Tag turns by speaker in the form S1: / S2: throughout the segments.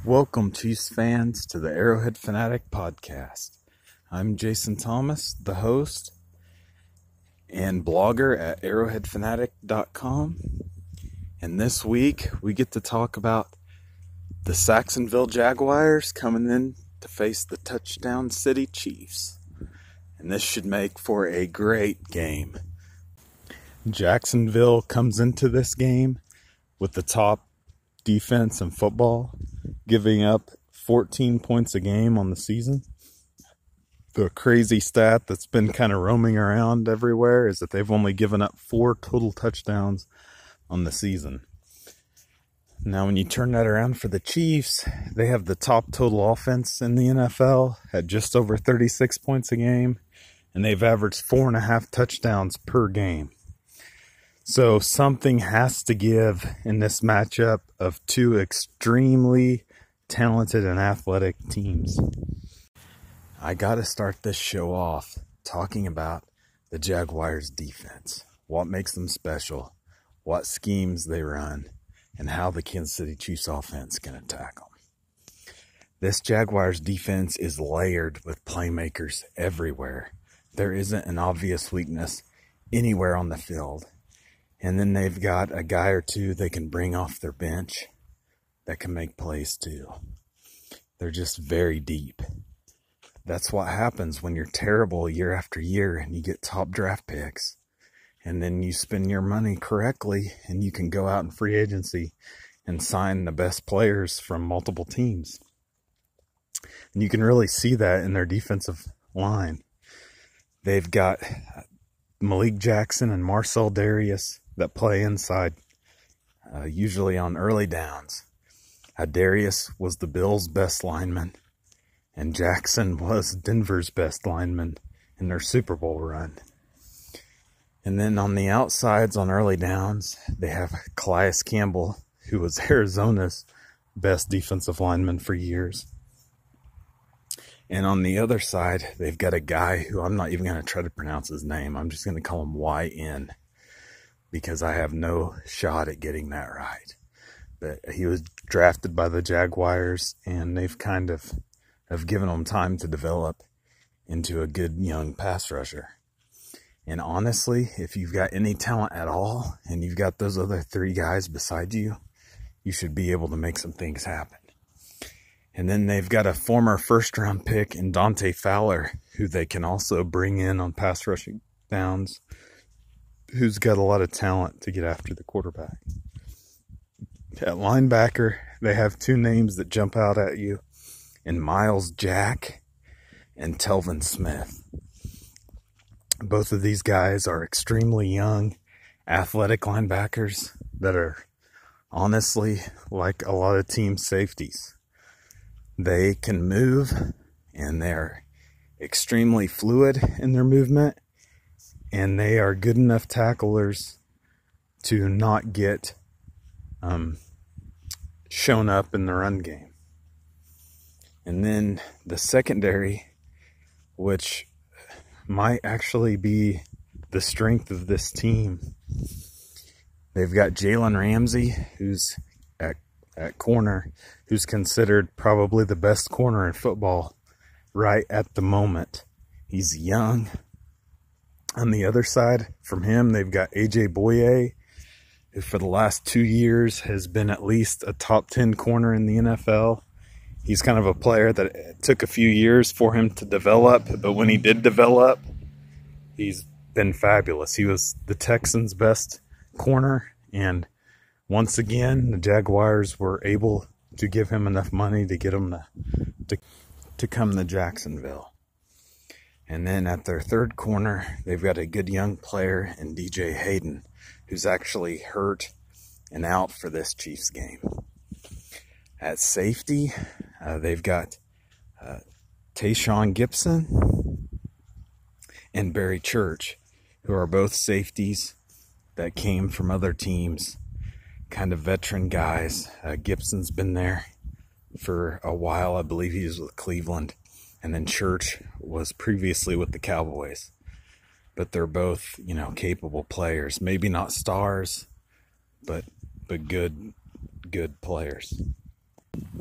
S1: Welcome, Chiefs fans, to the Arrowhead Fanatic Podcast. I'm Jason Thomas, the host and blogger at arrowheadfanatic.com. And this week, we get to talk about the Saxonville Jaguars coming in to face the Touchdown City Chiefs. And this should make for a great game. Jacksonville comes into this game with the top defense in football, giving up 14 points a game on the season. The crazy stat that's been kind of roaming around everywhere is that they've only given up 4 total touchdowns on the season. Now, when you turn that around for the Chiefs, they have the top total offense in the NFL at just over 36 points a game, and they've averaged 4.5 touchdowns per game. So something has to give in this matchup of two extremely talented and athletic teams. I got to start this show off talking about the Jaguars' defense, what makes them special, what schemes they run, and how the Kansas City Chiefs offense can attack them. This Jaguars defense is layered with playmakers everywhere. There isn't an obvious weakness anywhere on the field. And then they've got a guy or two they can bring off their bench that can make plays too. They're just very deep. That's what happens when you're terrible year after year and you get top draft picks. And then you spend your money correctly and you can go out in free agency and sign the best players from multiple teams. And you can really see that in their defensive line. They've got Malik Jackson and Marcel Darius that play inside, usually on early downs. Darius was the Bills' best lineman, and Jackson was Denver's best lineman in their Super Bowl run. And then on the outsides on early downs, they have Calais Campbell, who was Arizona's best defensive lineman for years. And on the other side, they've got a guy who I'm not even going to try to pronounce his name. I'm just going to call him YN because I have no shot at getting that right. But he was drafted by the Jaguars, and they've kind of have given him time to develop into a good young pass rusher. And honestly, if you've got any talent at all, and you've got those other 3 guys beside you, you should be able to make some things happen. And then they've got a former first-round pick in Dante Fowler, who they can also bring in on pass rushing downs, who's got a lot of talent to get after the quarterback. At linebacker, they have 2 names that jump out at you, in Miles Jack and Telvin Smith. Both of these guys are extremely young, athletic linebackers that are honestly like a lot of team safeties. They can move, and they're extremely fluid in their movement, and they are good enough tacklers to not get shown up in the run game. And then the secondary, which might actually be the strength of this team. They've got Jalen Ramsey, who's at corner, who's considered probably the best corner in football right at the moment. He's young. On the other side from him, they've got AJ Boye, who for the last 2 years has been at least a top 10 corner in the NFL. He's kind of a player that it took a few years for him to develop, but when he did develop, he's been fabulous. He was the Texans' best corner, and once again, the Jaguars were able to give him enough money to get him to come to Jacksonville. And then at their third corner, they've got a good young player in DJ Hayden, who's actually hurt and out for this Chiefs game. At safety, they've got Tayshawn Gibson and Barry Church, who are both safeties that came from other teams. Kind of veteran guys. Gibson's been there for a while. I believe he was with Cleveland. And then Church was previously with the Cowboys. But they're both, capable players. Maybe not stars, but good players.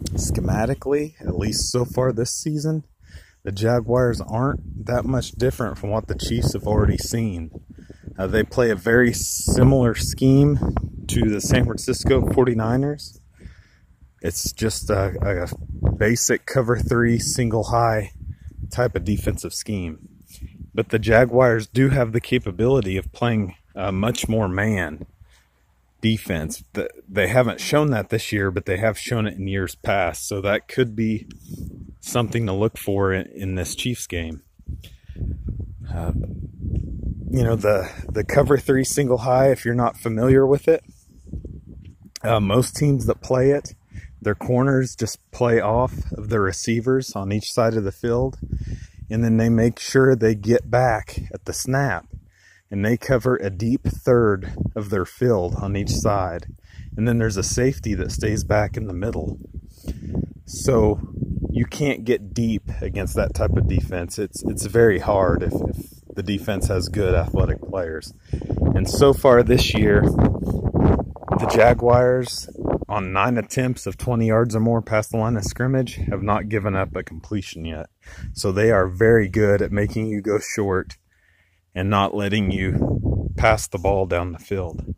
S1: schematically, at least so far this season, the Jaguars aren't that much different from what the Chiefs have already seen. They play a very similar scheme to the San Francisco 49ers. It's just a basic cover 3 single high type of defensive scheme. But the Jaguars do have the capability of playing much more man defense. They haven't shown that this year, but they have shown it in years past. So that could be something to look for in this Chiefs game. You know, the cover 3 single high, if you're not familiar with it, most teams that play it, their corners just play off of the receivers on each side of the field, and then they make sure they get back at the snap, and they cover a deep third of their field on each side, and then there's a safety that stays back in the middle. So you can't get deep against that type of defense. It's very hard if the defense has good athletic players. And so far this year, the Jaguars, on 9 attempts of 20 yards or more past the line of scrimmage, have not given up a completion yet. So they are very good at making you go short and not letting you pass the ball down the field.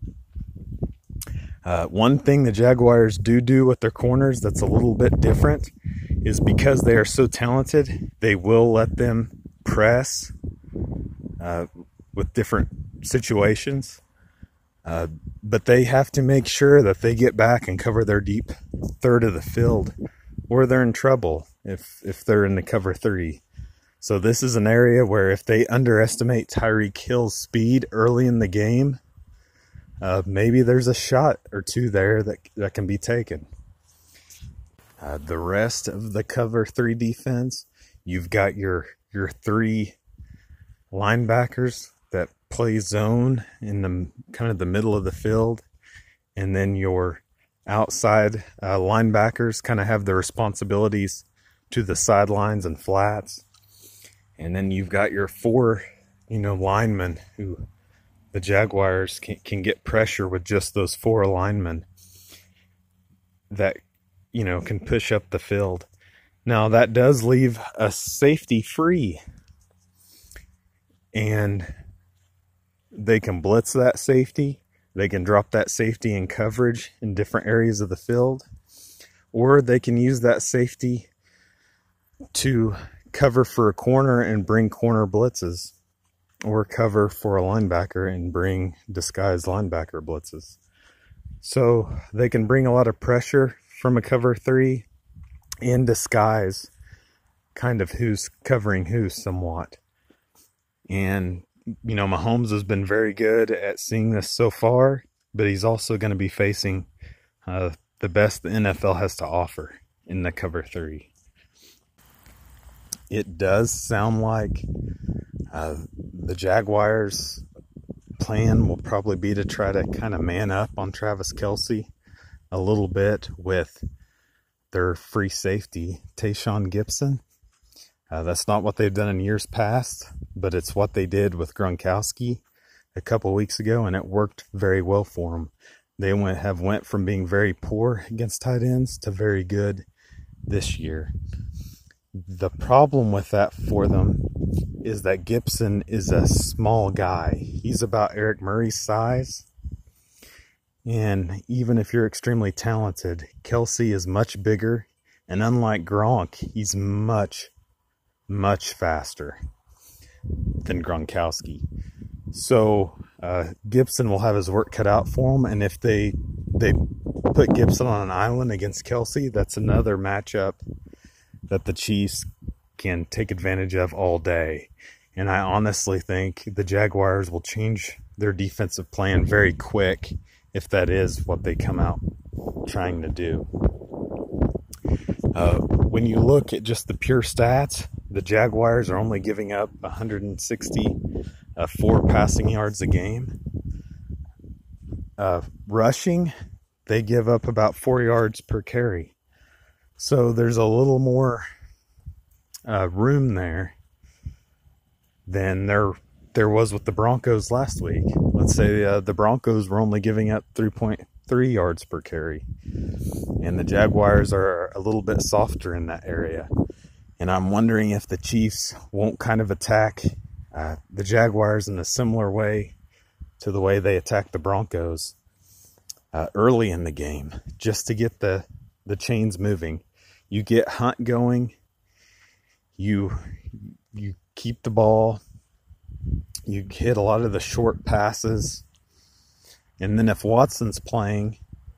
S1: One thing the Jaguars do with their corners that's a little bit different is, because they are so talented, they will let them press with different situations. But they have to make sure that they get back and cover their deep third of the field, or they're in trouble if they're in the cover 3. So this is an area where if they underestimate Tyreek Hill's speed early in the game, maybe there's a shot or two there that can be taken. The rest of the cover 3 defense, you've got your 3 linebackers that play zone in the kind of the middle of the field, and then your outside linebackers kind of have the responsibilities to the sidelines and flats, and then you've got your 4 linemen who the Jaguars can get pressure with just those 4 linemen that can push up the field. Now that does leave a safety free, and they can blitz that safety. They can drop that safety in coverage in different areas of the field, or they can use that safety to cover for a corner and bring corner blitzes, or cover for a linebacker and bring disguised linebacker blitzes. So they can bring a lot of pressure from a cover 3 and disguise kind of who's covering who somewhat. And Mahomes has been very good at seeing this so far, but he's also going to be facing the best the NFL has to offer in the cover 3. It does sound like the Jaguars' plan will probably be to try to kind of man up on Travis Kelce a little bit with their free safety, Tayshaun Gibson. That's not what they've done in years past, but it's what they did with Gronkowski a couple weeks ago, and it worked very well for them. They went from being very poor against tight ends to very good this year. The problem with that for them is that Gibson is a small guy. He's about Eric Murray's size. And even if you're extremely talented, Kelce is much bigger. And unlike Gronk, he's much, much faster than Gronkowski. So Gibson will have his work cut out for him. And if they put Gibson on an island against Kelce, that's another matchup that the Chiefs can take advantage of all day. And I honestly think the Jaguars will change their defensive plan very quick if that is what they come out trying to do. When you look at just the pure stats, the Jaguars are only giving up 164 passing yards a game. Rushing, they give up about 4 yards per carry. So there's a little more room there than there was with the Broncos last week. Let's say the Broncos were only giving up 3.6 3 yards per carry. And the Jaguars are a little bit softer in that area. And I'm wondering if the Chiefs won't kind of attack the Jaguars in a similar way to the way they attacked the Broncos early in the game, just to get the chains moving. You get Hunt going, you keep the ball, you hit a lot of the short passes, and then if Watson's playing,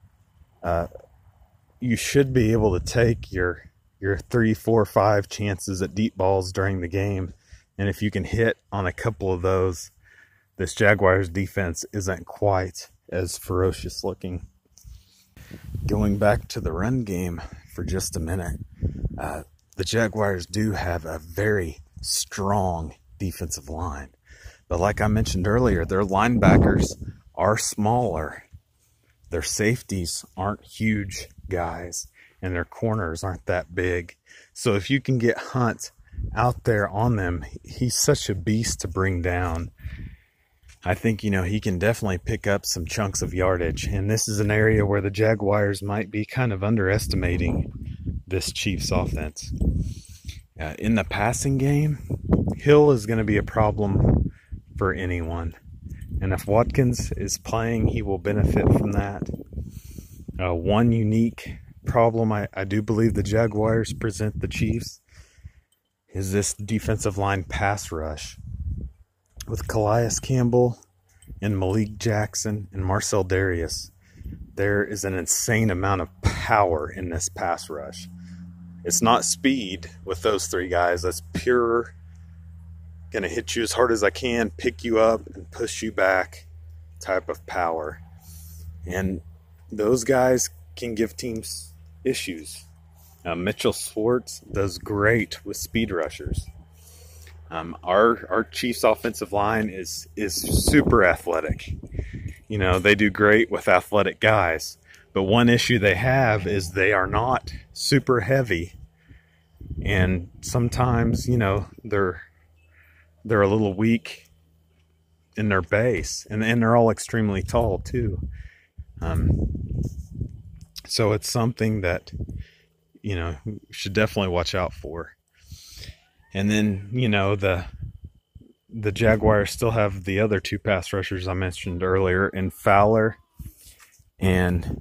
S1: you should be able to take your 3, 4, 5 chances at deep balls during the game. And if you can hit on a couple of those, this Jaguars defense isn't quite as ferocious looking. Going back to the run game for just a minute, the Jaguars do have a very strong defensive line. But like I mentioned earlier, their linebackers are smaller. Their safeties aren't huge guys, and their corners aren't that big. So if you can get Hunt out there on them, he's such a beast to bring down. I think, he can definitely pick up some chunks of yardage. And this is an area where the Jaguars might be kind of underestimating this Chiefs offense. In the passing game, Hill is going to be a problem for anyone. And if Watkins is playing, he will benefit from that. One unique problem I do believe the Jaguars present the Chiefs is this defensive line pass rush. With Calais Campbell and Malik Jackson and Marcel Darius, there is an insane amount of power in this pass rush. It's not speed with those 3 guys. That's pure, gonna hit you as hard as I can, pick you up and push you back type of power. And those guys can give teams issues. Mitchell Schwartz does great with speed rushers. Our Chiefs offensive line is super athletic. They do great with athletic guys. But one issue they have is they are not super heavy. And sometimes, they're a little weak in their base. And they're all extremely tall too. So it's something that, you should definitely watch out for. And then, the Jaguars still have the other 2 pass rushers I mentioned earlier, in Fowler and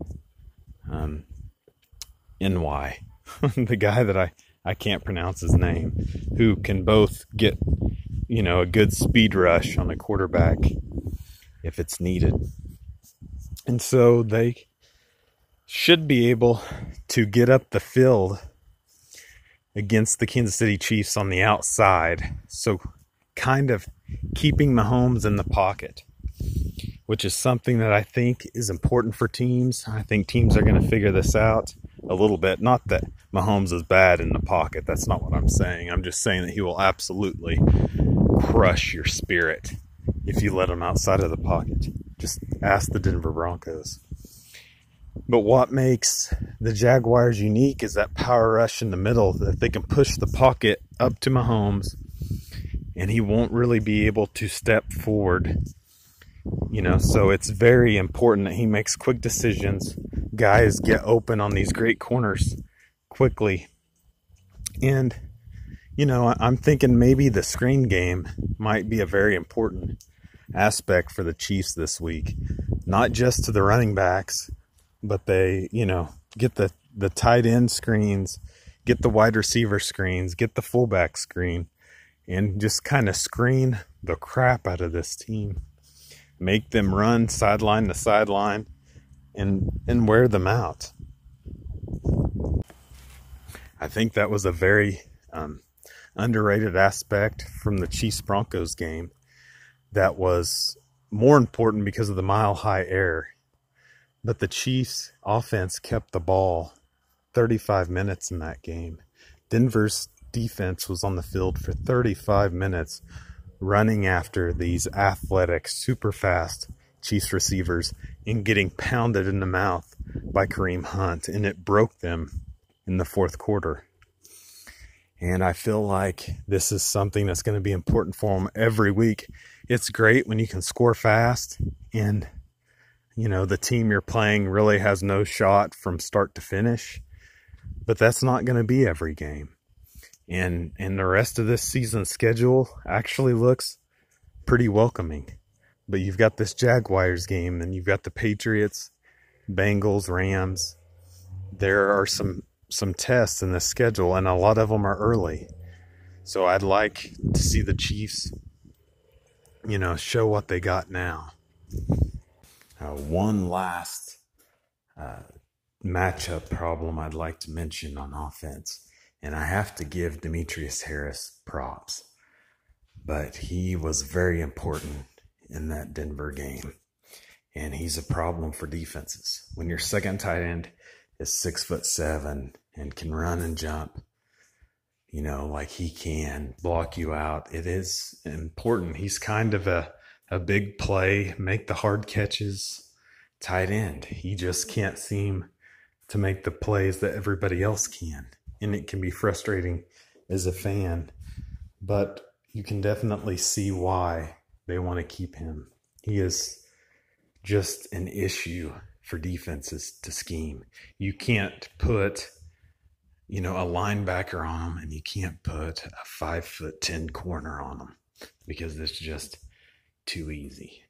S1: NY, the guy that I can't pronounce his name, who can both get, a good speed rush on a quarterback if it's needed. And so they should be able to get up the field against the Kansas City Chiefs on the outside. So kind of keeping Mahomes in the pocket, which is something that I think is important for teams. I think teams are going to figure this out a little bit. Not that Mahomes is bad in the pocket. That's not what I'm saying. I'm just saying that he will absolutely crush your spirit if you let him outside of the pocket. Just ask the Denver Broncos. But what makes the Jaguars unique is that power rush in the middle, that they can push the pocket up to Mahomes and he won't really be able to step forward. So it's very important that he makes quick decisions. Guys get open on these great corners quickly. And, I'm thinking maybe the screen game might be a very important aspect for the Chiefs this week. Not just to the running backs, but they, get the tight end screens, get the wide receiver screens, get the fullback screen, and just kind of screen the crap out of this team. Make them run sideline to sideline and wear them out. I think that was a very underrated aspect from the Chiefs-Broncos game that was more important because of the mile-high air. But the Chiefs' offense kept the ball 35 minutes in that game. Denver's defense was on the field for 35 minutes running after these athletic, super fast Chiefs receivers and getting pounded in the mouth by Kareem Hunt. And it broke them in the 4th quarter. And I feel like this is something that's going to be important for them every week. It's great when you can score fast and the team you're playing really has no shot from start to finish. But that's not going to be every game. And the rest of this season's schedule actually looks pretty welcoming. But you've got this Jaguars game, and you've got the Patriots, Bengals, Rams. There are some tests in the schedule, and a lot of them are early. So I'd like to see the Chiefs, show what they got now. One last matchup problem I'd like to mention on offense, and I have to give Demetrius Harris props, but he was very important in that Denver game, and he's a problem for defenses. When your second tight end is 6'7" and can run and jump, like he can block you out, it is important. He's kind of a big play, make the hard catches tight end. He just can't seem to make the plays that everybody else can. And it can be frustrating as a fan, but you can definitely see why they want to keep him. He is just an issue for defenses to scheme. You can't put, a linebacker on him, and you can't put a 5'10" corner on him because it's just too easy.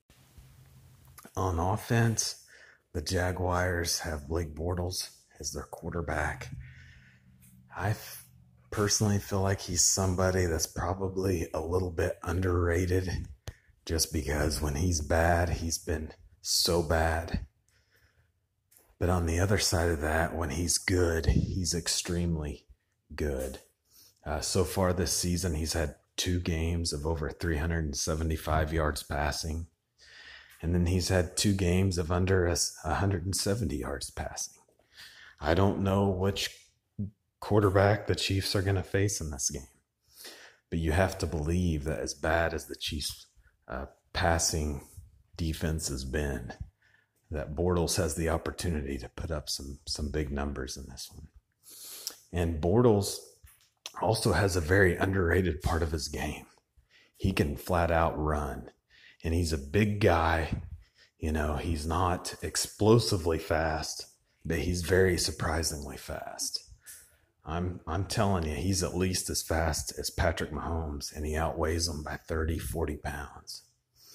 S1: On offense, the Jaguars have Blake Bortles as their quarterback. I personally feel like he's somebody that's probably a little bit underrated, just because when he's bad, he's been so bad. But on the other side of that, when he's good, he's extremely good. So far this season, he's had 2 games of over 375 yards passing. And then he's had 2 games of under 170 yards passing. I don't know which quarterback the Chiefs are going to face in this game, but you have to believe that as bad as the Chiefs' passing defense has been, that Bortles has the opportunity to put up some big numbers in this one. And Bortles also has a very underrated part of his game. He can flat out run, and he's a big guy. He's not explosively fast, but he's very surprisingly fast. I'm telling you, he's at least as fast as Patrick Mahomes, and he outweighs him by 30, 40 pounds.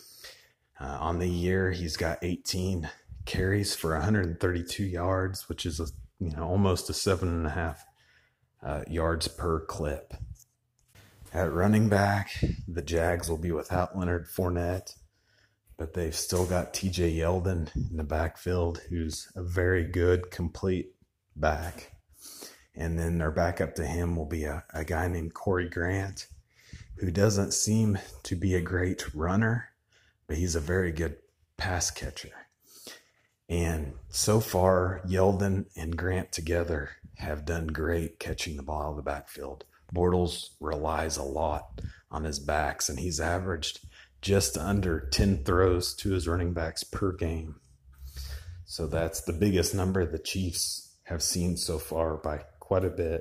S1: On the year, he's got 18 carries for 132 yards, which is almost a 7.5 yards per clip. At running back, the Jags will be without Leonard Fournette, but they've still got TJ Yeldon in the backfield, who's a very good, complete back. And then their backup to him will be a guy named Corey Grant, who doesn't seem to be a great runner, but he's a very good pass catcher. And so far, Yeldon and Grant together have done great catching the ball out of the backfield. Bortles relies a lot on his backs, and he's averaged just under 10 throws to his running backs per game. So that's the biggest number the Chiefs have seen so far by quite a bit.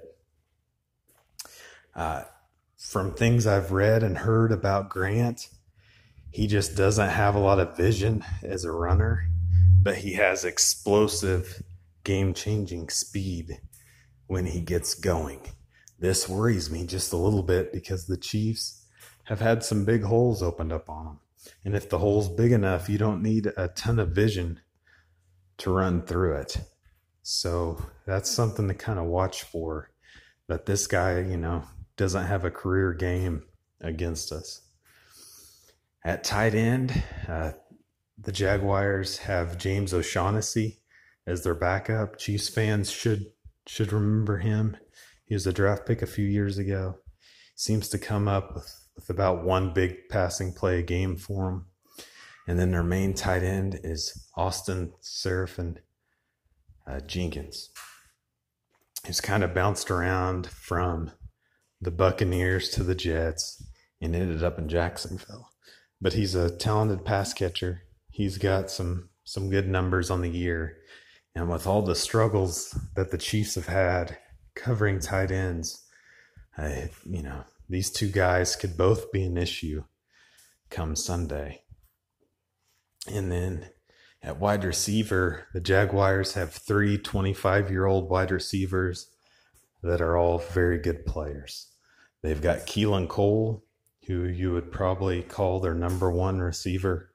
S1: From things I've read and heard about Grant, he just doesn't have a lot of vision as a runner, but he has explosive, game-changing speed when he gets going. This worries me just a little bit because the Chiefs have had some big holes opened up on them. And if the hole's big enough, you don't need a ton of vision to run through it. So that's something to kind of watch for, that this guy, doesn't have a career game against us. At tight end, the Jaguars have James O'Shaughnessy as their backup. Chiefs fans should remember him. He was a draft pick a few years ago. Seems to come up with about 1 big passing play a game for him. And then their main tight end is Austin Seraphim Jenkins. He's kind of bounced around from the Buccaneers to the Jets and ended up in Jacksonville. But he's a talented pass catcher. He's got some good numbers on the year. And with all the struggles that the Chiefs have had covering tight ends, these 2 guys could both be an issue come Sunday. And then At wide receiver, the Jaguars have three 25-year-old wide receivers that are all very good players. They've got Keelan Cole, who you would probably call their number one receiver.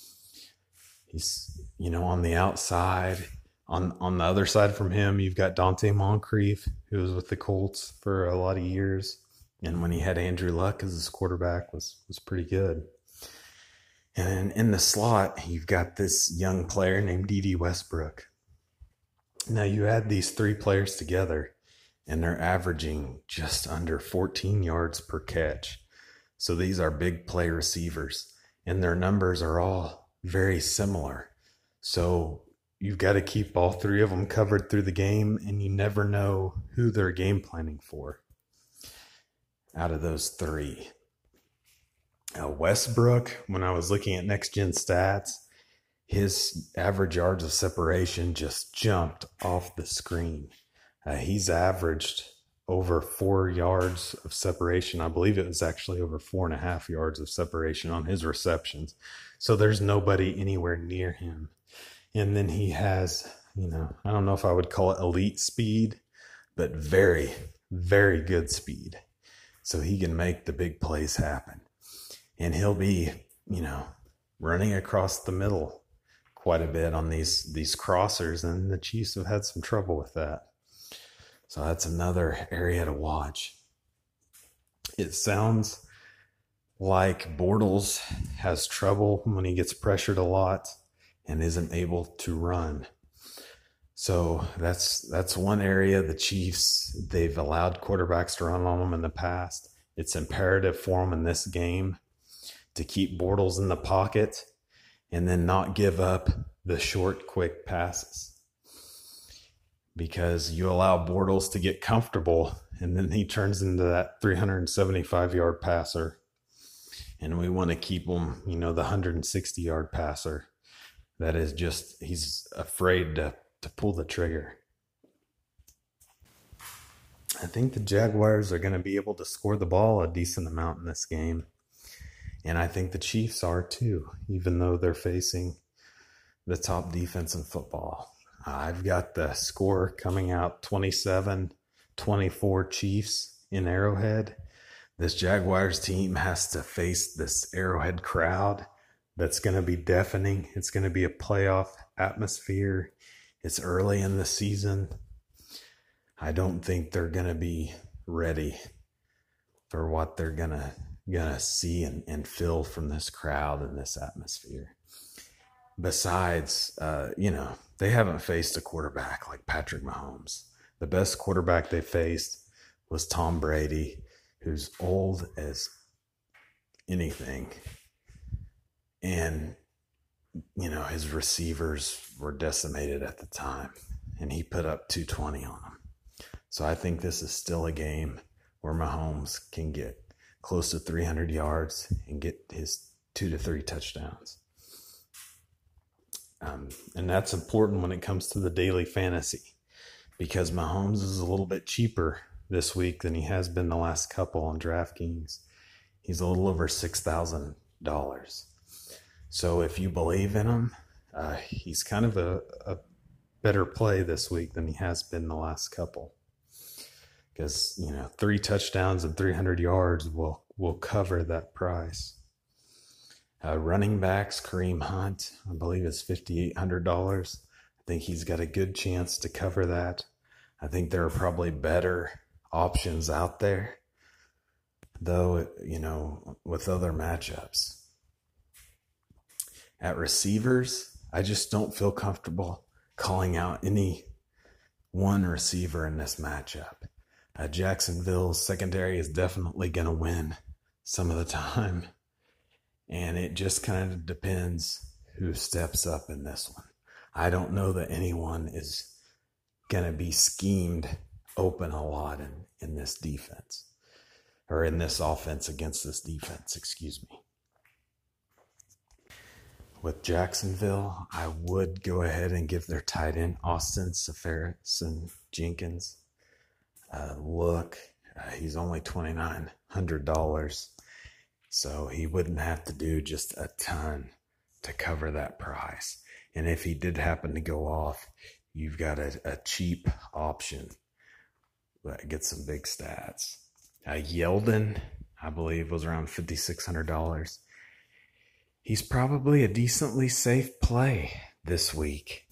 S1: He's, on the outside. On the other side from him, you've got Dante Moncrief, who was with the Colts for a lot of years. And when he had Andrew Luck as his quarterback, was pretty good. And then in the slot, you've got this young player named Dede Westbrook. Now you add these three players together, and they're averaging just under 14 yards per catch. So these are big play receivers, and their numbers are all very similar. So you've got to keep all three of them covered through the game, and you never know who they're game planning for out of those three. Westbrook, when I was looking at Next Gen Stats, his average yards of separation just jumped off the screen. He's averaged over 4 yards of separation. I believe it was actually over 4.5 yards of separation on his receptions. So there's nobody anywhere near him. And then he has, I don't know if I would call it elite speed, but very, very good speed. So he can make the big plays happen. And he'll be, running across the middle quite a bit on these crossers, and the Chiefs have had some trouble with that. So that's another area to watch. It sounds like Bortles has trouble when he gets pressured a lot and isn't able to run. So that's one area the Chiefs, they've allowed quarterbacks to run on them in the past. It's imperative for them in this game to keep Bortles in the pocket and then not give up the short, quick passes. Because you allow Bortles to get comfortable, and then he turns into that 375-yard passer. And we want to keep him, the 160-yard passer. That is just, he's afraid to pull the trigger. I think the Jaguars are going to be able to score the ball a decent amount in this game. And I think the Chiefs are too, even though they're facing the top defense in football. I've got the score coming out 27-24 Chiefs in Arrowhead. This Jaguars team has to face this Arrowhead crowd that's going to be deafening. It's going to be a playoff atmosphere. It's early in the season. I don't think they're going to be ready for what they're going to see and feel from this crowd and this atmosphere. Besides, they haven't faced a quarterback like Patrick Mahomes. The best quarterback they faced was Tom Brady, who's old as anything. And, his receivers were decimated at the time, and he put up 220 on them. So I think this is still a game where Mahomes can get close to 300 yards and get his 2 to 3 touchdowns. And that's important when it comes to the daily fantasy, because Mahomes is a little bit cheaper this week than he has been the last couple on DraftKings. He's a little over $6,000. So if you believe in him, he's kind of a better play this week than he has been the last couple. Because, 3 touchdowns and 300 yards will cover that price. Running backs, Kareem Hunt, I believe is $5,800. I think he's got a good chance to cover that. I think there are probably better options out there, though, with other matchups. At receivers, I just don't feel comfortable calling out any one receiver in this matchup. Jacksonville's secondary is definitely going to win some of the time. And it just kind of depends who steps up in this one. I don't know that anyone is going to be schemed open a lot in this defense. Or in this offense against this defense, excuse me. With Jacksonville, I would go ahead and give their tight end, Austin Seferian-Jenkins, a look. He's only $2,900. So he wouldn't have to do just a ton to cover that price. And if he did happen to go off, you've got a cheap option that gets some big stats. Yeldon, I believe, was around $5,600. He's probably a decently safe play this week.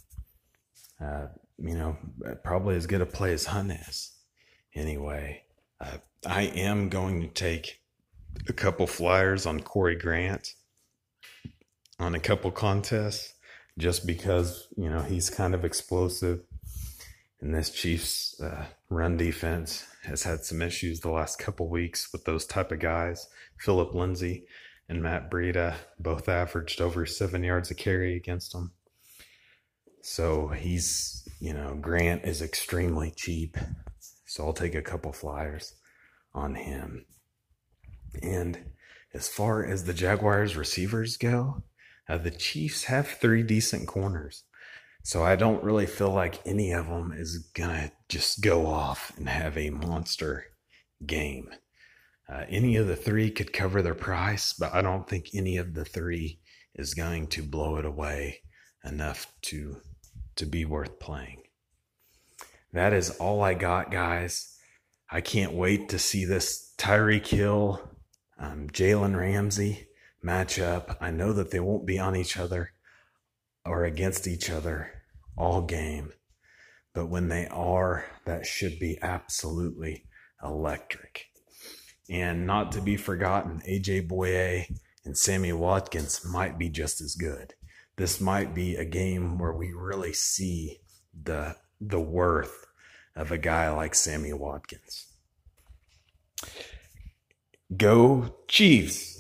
S1: Probably as good a play as Hunt is. Anyway, I am going to take a couple flyers on Corey Grant on a couple contests just because, he's kind of explosive. And this Chiefs run defense has had some issues the last couple weeks with those type of guys. Philip Lindsay and Matt Breida both averaged over 7 yards a carry against him. So he's, Grant is extremely cheap. So I'll take a couple flyers on him. And as far as the Jaguars receivers go, the Chiefs have 3 decent corners. So I don't really feel like any of them is going to just go off and have a monster game. Any of the 3 could cover their price, but I don't think any of the 3 is going to blow it away enough to be worth playing. That is all I got, guys. I can't wait to see this Tyreek Hill, Jalen Ramsey matchup. I know that they won't be on each other or against each other all game, but when they are, that should be absolutely electric. And not to be forgotten, AJ Bouye and Sammy Watkins might be just as good. This might be a game where we really see the worth of a guy like Sammy Watkins. Go Chiefs!